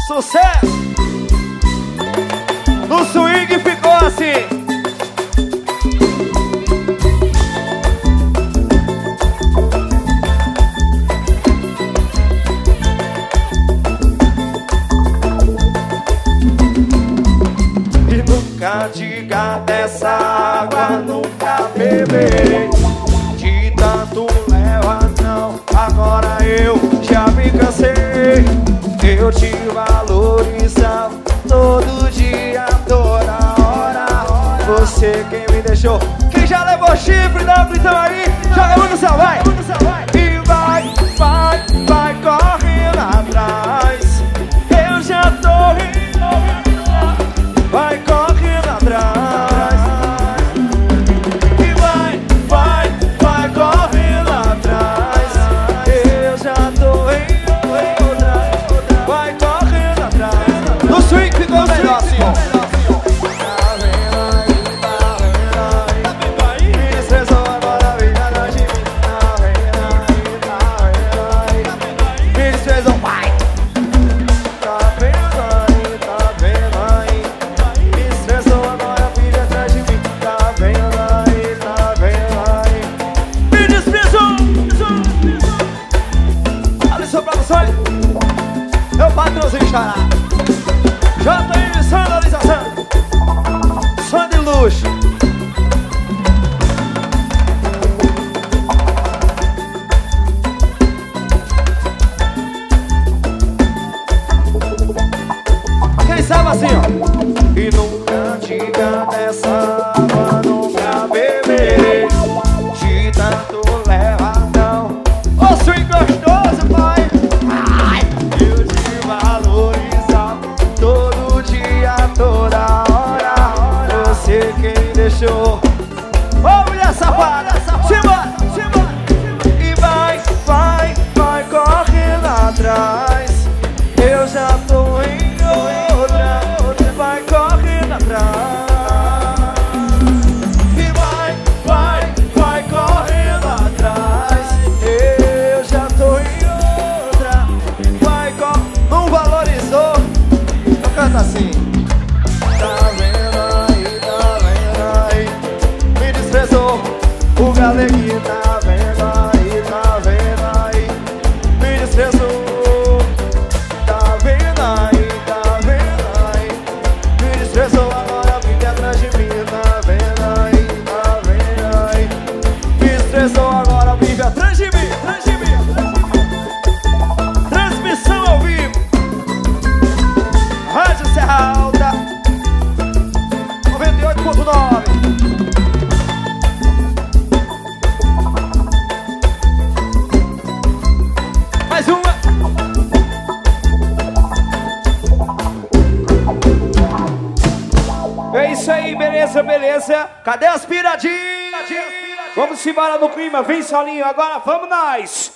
Sucesso! No swing ficou assim. E nunca diga dessa água, nunca beberei. De tanto leva não, agora eu já me cansei. Eu te valorizava todo dia, toda hora. Você quem me deixou, quem já levou chifre, dá um gritão aí. Joga a mão no céu, vai! E vai correndo atrás. Eu já tô rindo. Vai correndo atrás. E vai correndo atrás. Eu já tô rindo. Vai correndo atrás. No swing ficou melhor assim, ó. Meu patrãozinho xará. JM Sonorização. Som de luxo. Quem sabe assim, ó. E nunca diga dessa água, nunca beberei. De tanto leva não. Ô swing gostoso, pai. Eu te valorizava todo dia, toda hora. Você quem deixou. Ô mulher safada, simbora. E vai correndo atrás. Eu já tô em outra. Vai correndo atrás. E vai correndo atrás. Eu já tô em outra. Não valorizou. Eu canto assim. Tá vendo aí, me desprezou. O galeguinho tá vendo aí, me desprezou. Tá vendo aí, me desprezou. Agora fica atrás de mim. Tá vendo aí, me desprezou. Agora vive atrás de mim. Transmissão ao vivo. Rádio Serra Alta 98.9. Mais uma. É isso aí, beleza. Cadê as piradinhas? Vamos embora no clima, vem Solinho, agora vamos nós.